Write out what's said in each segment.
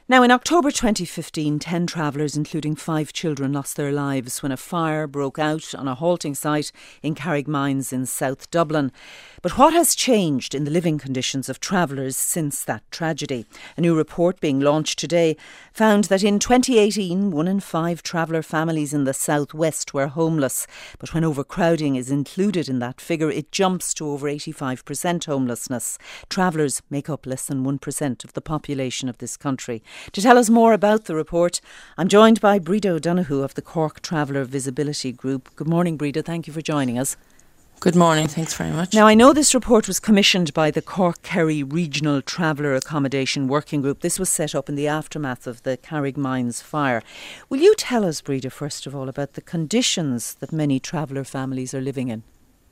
Now, in October 2015, 10 travellers, including 5 children, lost their lives when a fire broke out on a halting site in Carrickmines in South Dublin. But what has changed in the living conditions of travellers since that tragedy? A new report being launched today found that in 2018, 1 in 5 traveller families in the southwest were homeless. But when overcrowding is included in that figure, it jumps to over 85% homelessness. Travellers make up less than 1% of the population of this country. To tell us more about the report, I'm joined by Breda O'Donoghue of the Cork Traveller Visibility Group. Good morning, Breda. Thank you for joining us. Good morning. Thanks very much. Now, I know this report was commissioned by the Cork-Kerry Regional Traveller Accommodation Working Group. This was set up in the aftermath of the Carrickmines fire. Will you tell us, Breda, first of all, about the conditions that many traveller families are living in?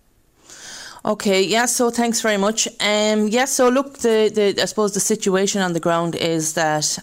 Okay, yeah, so thanks very much. So look, I suppose the situation on the ground is that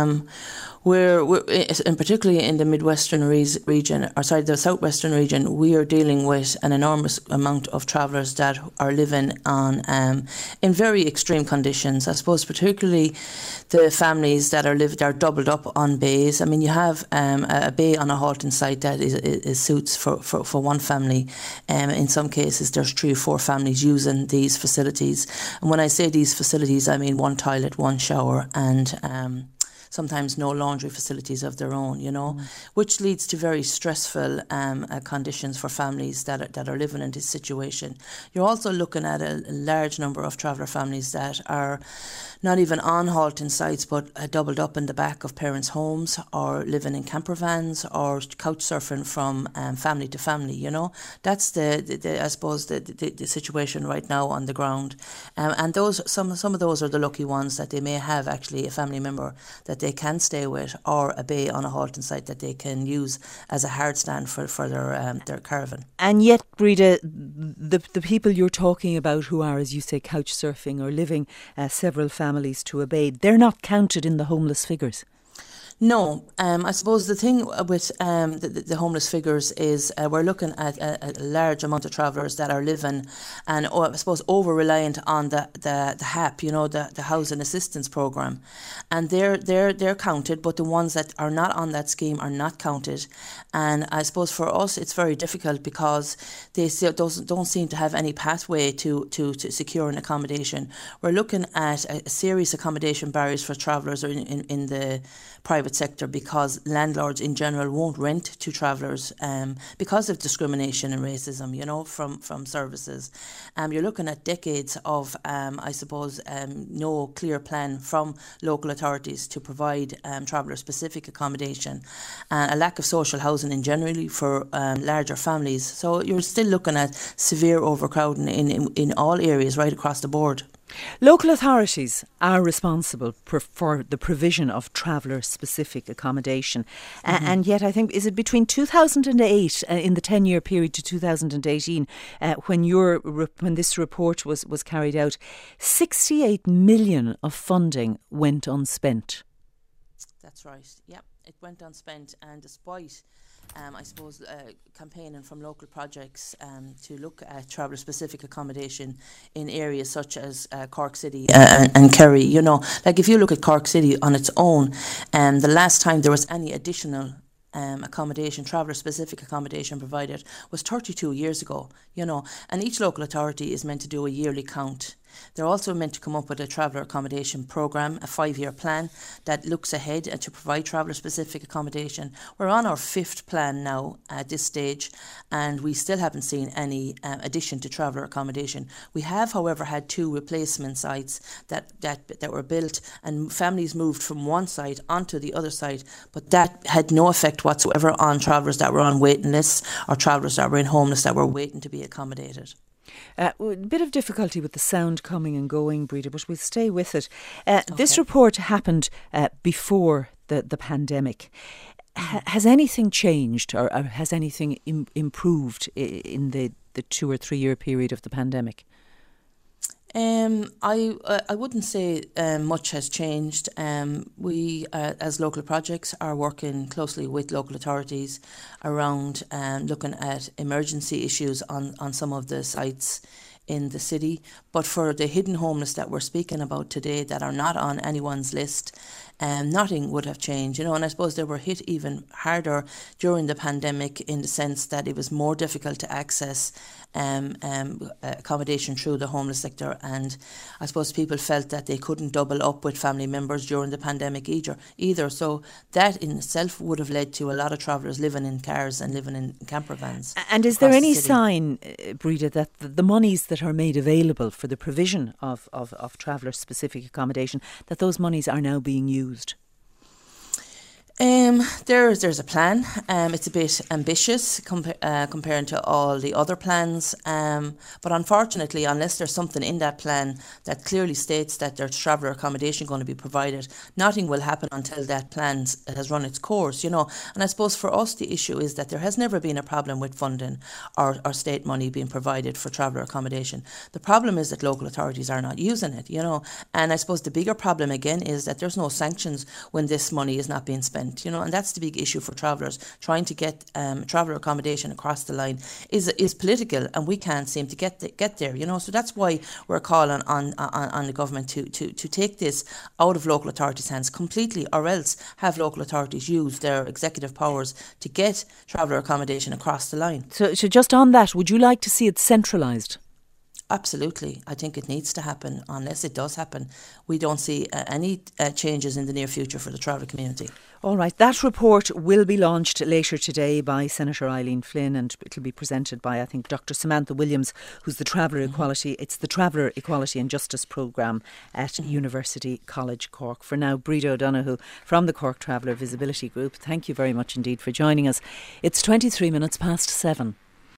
we're and particularly in the Midwestern region, the Southwestern region, we are dealing with an enormous amount of travellers that are living on in very extreme conditions. I suppose particularly the families that are doubled up on bays. I mean, you have a bay on a halting site that is suits for one family. In some cases, there's 3 or 4 families using these facilities. And when I say these facilities, I mean 1 toilet, 1 shower, and sometimes no laundry facilities of their own, which leads to very stressful conditions for families that are living in this situation. You're also looking at a large number of traveller families that are not even on halting sites, but doubled up in the back of parents' homes, or living in camper vans, or couch surfing from family to family. That's I suppose the situation right now on the ground. And those some of those are the lucky ones that they may have actually a family member that they can stay with, or a bay on a halting site that they can use as a hard stand for their caravan. And yet, Breda, the people you're talking about who are, as you say, couch surfing or living several families to a bay, they're not counted in the homeless figures. No, I suppose the thing with the homeless figures is we're looking at a large amount of travellers that are living and I suppose over-reliant on the HAP, the Housing Assistance Programme, and they're counted, but the ones that are not on that scheme are not counted. And I suppose for us it's very difficult because they still don't seem to have any pathway to secure an accommodation. We're looking at a serious accommodation barriers for travellers in the private sector, because landlords in general won't rent to travellers because of discrimination and racism, from services. You're looking at decades of, no clear plan from local authorities to provide traveller-specific accommodation, and a lack of social housing in generally for larger families. So you're still looking at severe overcrowding in all areas right across the board. Local authorities are responsible for the provision of traveller-specific accommodation. And yet I think, is it between 2008, in the 10-year period to 2018, when this report was carried out, 68 million of funding went unspent? That's right, yeah. It went unspent, and despite campaigning from local projects to look at traveller-specific accommodation in areas such as Cork City and Kerry. If you look at Cork City on its own, the last time there was any additional accommodation, traveller-specific accommodation provided was 32 years ago, and each local authority is meant to do a yearly count. They're also meant to come up with a traveller accommodation programme, a 5-year plan that looks ahead and to provide traveller-specific accommodation. We're on our 5th plan now at this stage, and we still haven't seen any addition to traveller accommodation. We have, however, had 2 replacement sites that were built, and families moved from one site onto the other site, but that had no effect whatsoever on travellers that were on waiting lists or travellers that were in homeless that were waiting to be accommodated. A bit of difficulty with the sound coming and going, Breda, but we'll stay with it. This report happened before the pandemic. Has anything changed, or has anything improved in the 2 or 3 year period of the pandemic? I wouldn't say much has changed. We, as local projects, are working closely with local authorities around looking at emergency issues on some of the sites in the city. But for the hidden homeless that we're speaking about today that are not on anyone's list, nothing would have changed, you know. And I suppose they were hit even harder during the pandemic in the sense that it was more difficult to access accommodation through the homeless sector, and I suppose people felt that they couldn't double up with family members during the pandemic either. So that in itself would have led to a lot of travellers living in cars and living in camper vans. And is there any sign, Breda, that the monies that are made available for the provision of traveller-specific accommodation, that those monies are now being used? There's a plan. It's a bit ambitious comparing to all the other plans. But unfortunately, unless there's something in that plan that clearly states that there's traveller accommodation going to be provided, nothing will happen until that plan has run its course, you know. And I suppose for us, the issue is that there has never been a problem with funding or state money being provided for traveller accommodation. The problem is that local authorities are not using it, you know. And I suppose the bigger problem again is that there's no sanctions when this money is not being spent. You know, and that's the big issue for travellers. Trying to get traveller accommodation across the line is political, and we can't seem to get there. You know, so that's why we're calling on the government to take this out of local authorities' hands completely, or else have local authorities use their executive powers to get traveller accommodation across the line. So just on that, would you like to see it centralised? Absolutely. I think it needs to happen. Unless it does happen, we don't see any changes in the near future for the travel community. All right. That report will be launched later today by Senator Eileen Flynn, and it will be presented by, I think, Dr. Samantha Williams, who's the Traveller Equality. It's the Traveller Equality and Justice Programme at University College Cork. For now, Breda O'Donoghue from the Cork Traveller Visibility Group, thank you very much indeed for joining us. It's 23 minutes past 7.